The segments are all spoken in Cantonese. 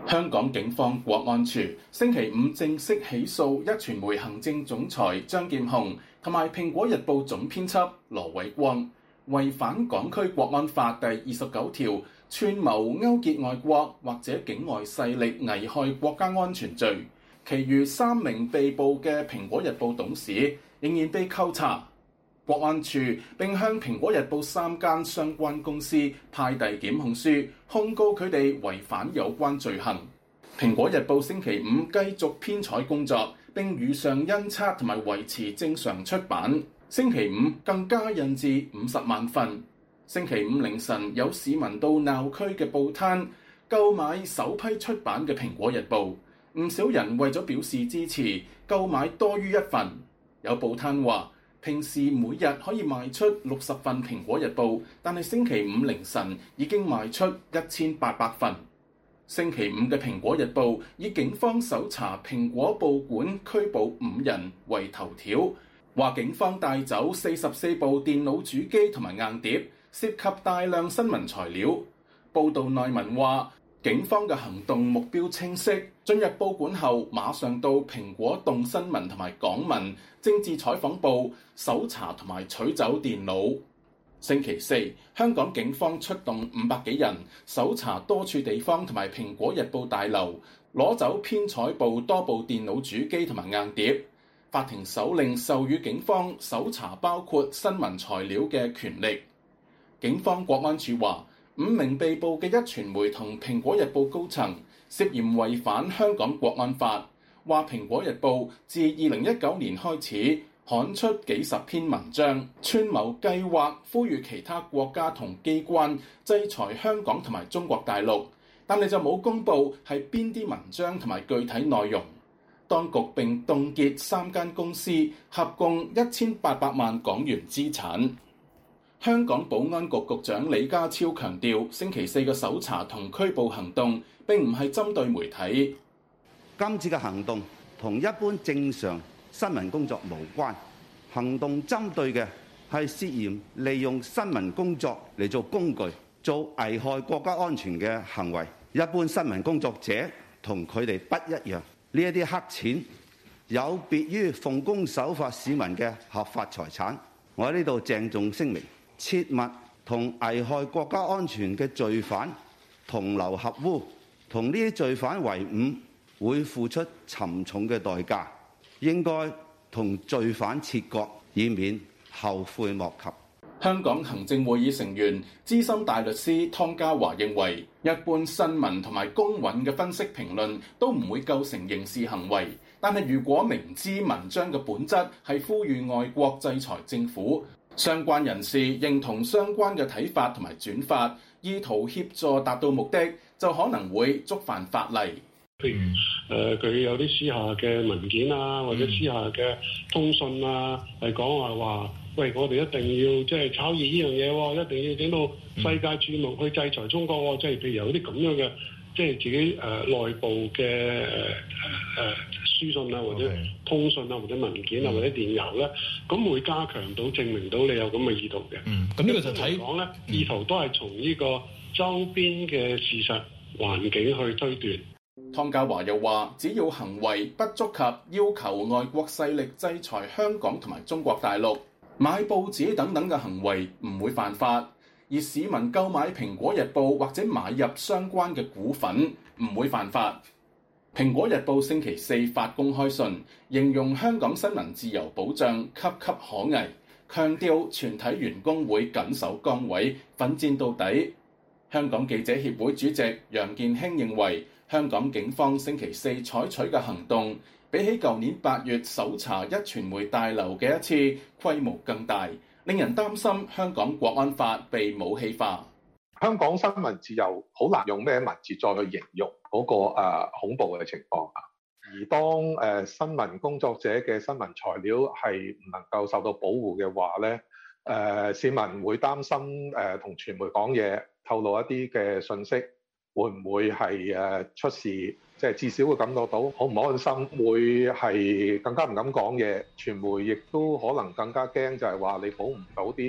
香港警方國安處星期五正式起訴壹傳媒行政總裁張劍虹同埋《蘋果日報》總編輯羅偉光，違反港區國安法第29條串謀勾結外國或者境外勢力危害國家安全罪。其餘3名被捕嘅《蘋果日報》董事仍然被扣查。國安處並向《蘋果日報》3間相關公司派遞檢控書，控告佢哋違反有關罪行。《蘋果日報》星期五繼續編採工作，並如常印刷同埋維持正常出版。星期五更加印至50萬份。星期五凌晨有市民到鬧區嘅報攤購買首批出版嘅《蘋果日報》，唔少人為咗表示支持，購買多於1份。有報攤話，平時每日可以賣出60份《蘋果日報》，但係星期五凌晨已經賣出1800份。星期五嘅《蘋果日報》以警方搜查蘋果報館拘捕5人為頭條，話警方帶走44部電腦主機同埋硬碟，涉及大量新聞材料。報道內文話，警方嘅行動目標清晰，進入報館後馬上到蘋果動新聞同埋港聞政治採訪部搜查同埋取走電腦。星期四，香港警方出動500幾人搜查多處地方同埋蘋果日報大樓，攞走編採部多部電腦主機同埋硬碟。法庭手令授予警方搜查包括新聞材料嘅權力。警方國安處話，5名被捕嘅壹傳媒同蘋果日報高層涉嫌違反香港國安法，話蘋果日報自2019年開始刊出幾十篇文章，串謀計劃呼籲其他國家同機關制裁香港同埋中國大陸，但係就冇公佈係邊啲文章同埋具體內容。當局並凍結3間公司合共1800萬港元資產。香港保安局局長李家超強調，星期四嘅搜查同拘捕行動並唔係針對媒體。 今次嘅行動同一般正常新聞工作無關，行動針對嘅係涉嫌利用新聞工作嚟做工具，做危害國家安全嘅行為。一般新聞工作者同佢哋不一樣，呢一啲黑錢有別於奉公守法市民嘅合法財產。我喺呢度鄭重聲明，切勿同危害國家安全嘅罪犯同流合污，同呢啲罪犯為伍會付出沉重嘅代價。應該同罪犯切割，以免後悔莫及。 香港行政會議成員、資深大律師湯家驊認為，一般新聞同埋公允嘅分析評論都唔會構成刑事行為，但係如果明知文章嘅本質係呼籲外國制裁政府，相關人士認同相關嘅睇法同埋轉發，意圖協助達到目的，就可能會觸犯法例。 譬如佢有啲私下嘅文件啊，或者私下嘅通訊啊，係講話，喂，我哋一定要即係炒熱呢樣嘢喎，一定要整到世界注目去制裁中國喎，即係譬如有啲咁樣嘅，即係自己內部嘅書信啊，或者通訊啊，或者文件啊，或者電郵咧，咁會加強到證明到你有咁嘅意圖嘅。咁呢個就睇講咧，意圖都係從呢個周邊嘅事實環境去推斷。 湯家驊又話，只要行為不觸及要求外國勢力制裁香港同埋中國大陸，買報紙等等嘅行為唔會犯法，而市民購買蘋果日報或者買入相關嘅股份唔會犯法。蘋果日報星期四發公開信，形容香港新聞自由保障岌岌可危，強調全體員工會緊守崗位，奮戰到底。香港記者協會主席楊健興認為，香港警方星期四採取嘅行動，比起舊年8月搜查壹傳媒大樓嘅一次規模更大，令人擔心香港國安法被武器化。 香港新聞自由好難用咩文字再去形容嗰個恐怖嘅情況啊！而當新聞工作者嘅新聞材料係唔能夠受到保護嘅話咧，市民會擔心同傳媒講嘢，透露一啲嘅信息，會唔會係出事？即係至少會感覺到好唔安心，會係更加唔敢講嘢。傳媒亦都可能更加驚，就係話你保唔到啲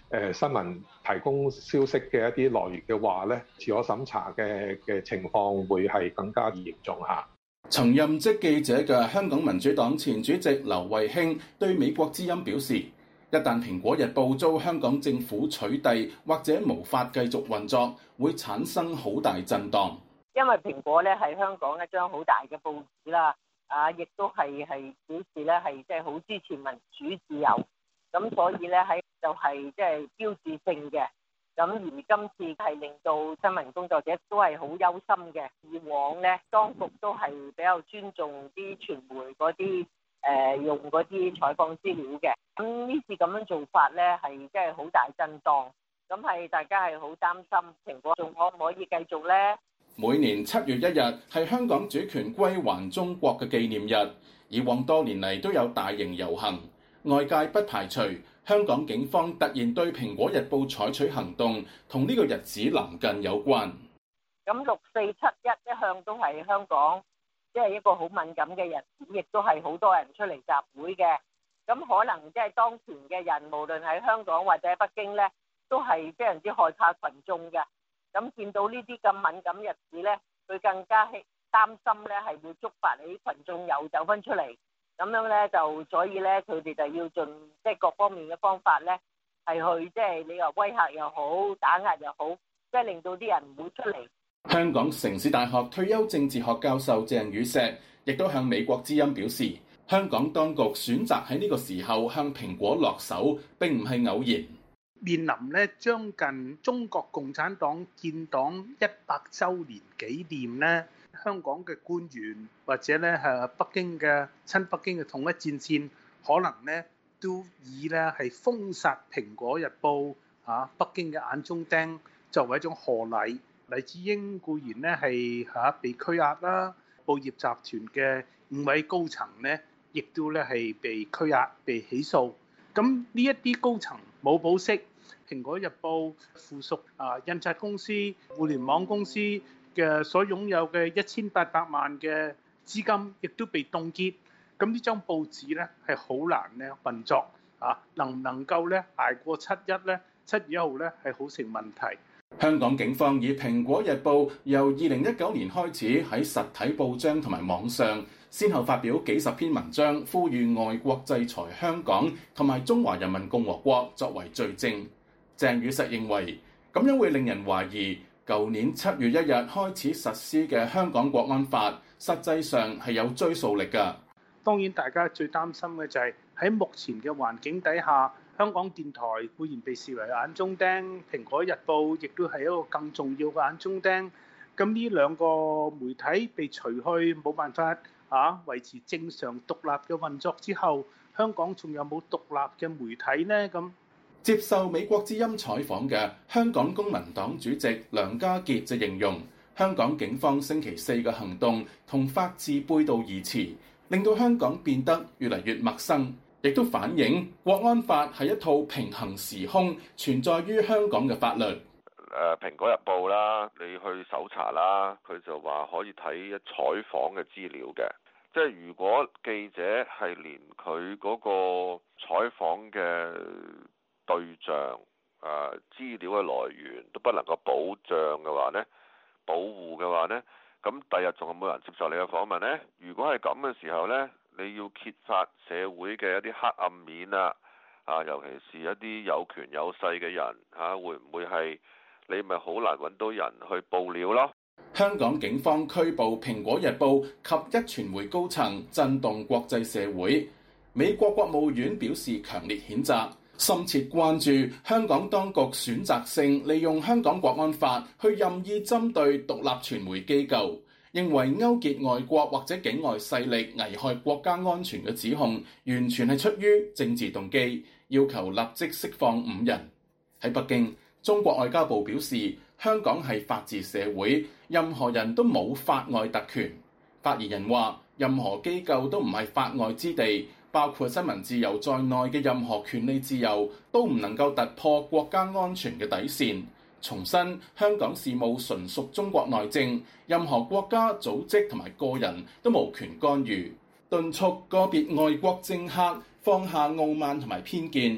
新聞提供消息嘅一啲來源嘅話咧，自我審查嘅情況會係更加嚴重下。 曾任職記者嘅香港民主黨前主席劉慧卿對美國之音表示，一旦蘋果日報遭香港政府取締或者無法繼續運作，會產生好大震盪。 因為蘋果咧係香港一張好大嘅報紙啦，亦都係表示咧係即係好支持民主自由，咁所以咧喺就係即係標誌性嘅。咁而今次係令到新聞工作者都係好憂心嘅。以往咧，當局都係比較尊重啲傳媒嗰啲用嗰啲採訪資料嘅。咁呢次咁樣做法咧，係即係好大震盪。咁係大家係好擔心蘋果仲可唔可以繼續咧？ 每年7月1日係香港主權歸還中國嘅紀念日，以往多年嚟都有大型遊行，外界不排除香港警方突然對《蘋果日報》採取行動，同呢個日子臨近有關。 咁6、4、7、1一向都係香港即係一個好敏感嘅日子，亦都係好多人出嚟集會嘅。咁可能即係當前嘅人，無論喺香港或者北京咧，都係非常之害怕群眾嘅。咁見到呢啲咁敏感日子咧，佢更加係擔心咧係會觸發你啲群眾又走翻出嚟。咁樣咧就所以咧，佢哋就要盡即係各方面嘅方法咧，係去即係你話威嚇又好，打壓又好，即係令到啲人唔會出嚟。 香港城市大學退休政治學教授鄭宇碩亦都向美國之音表示，香港當局選擇喺呢個時候向蘋果落手，並唔係偶然。 面臨咧將近中國共產黨建黨100週年紀念咧，香港嘅官員或者咧係北京嘅親北京嘅統一戰線，可能咧都以咧係封殺蘋果日報北京嘅眼中釘作為一種賀禮。黎智英固然咧係被拘押啦，報業集團嘅5位高層咧亦都咧係被拘押、被起訴。咁呢一啲高層冇保釋，蘋果日報附屬印刷公司、互聯網公司嘅所擁有嘅1800萬嘅資金，亦都被凍結。咁呢張報紙咧係好難咧運作能唔能夠咧捱過7/1咧？7月1號咧係好成問題。 香港警方以蘋果日報由2019年開始喺實體報章同埋網上，先後發表幾十篇文章，呼籲外國制裁香港同埋中華人民共和國作為罪證。鄭宇碩認為，咁樣會令人懷疑，舊年7月1日開始實施嘅香港國安法，實際上係有追溯力㗎。 當然，大家最擔心嘅就係喺目前嘅環境底下，香港電台固然被視為眼中釘，蘋果日報亦都係一個更重要嘅眼中釘。咁呢兩個媒體被除去，冇辦法維持正常獨立嘅運作之後，香港仲有冇獨立嘅媒體呢？咁接受美國之音採訪嘅香港公民黨主席梁家傑就形容，香港警方星期4嘅行動同法治背道而馳，令到香港變得越嚟越陌生，亦都反映國安法係一套平行時空存在於香港嘅法律。 蘋果日報啦，你去搜查啦，佢就話可以睇採訪嘅資料嘅。即係如果記者係連佢嗰個採訪嘅對象資料嘅來源都不能夠保護嘅話呢，咁第日仲有冇人接受你嘅訪問呢？如果係咁嘅時候呢，你要揭發社會嘅一啲黑暗面尤其是一啲有權有勢嘅人會唔會係你咪好難揾到人去報料咯？ 香港警方拘捕蘋果日報及壹傳媒高層，震動國際社會。美國國務院表示強烈譴責，深切關注香港當局選擇性利用香港國安法去任意針對獨立傳媒機構，認為勾結外國或者境外勢力危害國家安全嘅指控完全係出於政治動機，要求立即釋放5人。喺北京，中國外交部表示，香港係法治社會，任何人都冇法外特權。發言人話，任何機構都唔係法外之地，包括新聞自由在內嘅任何權利自由都唔能夠突破國家安全嘅底線。重申香港事務純屬中國內政，任何國家、組織同埋個人都無權干預，敦促個別外國政客放下傲慢同埋偏見。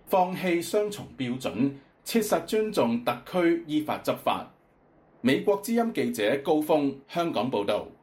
放棄雙重標準，切實尊重特區依法執法。美國之音記者高峰香港報導。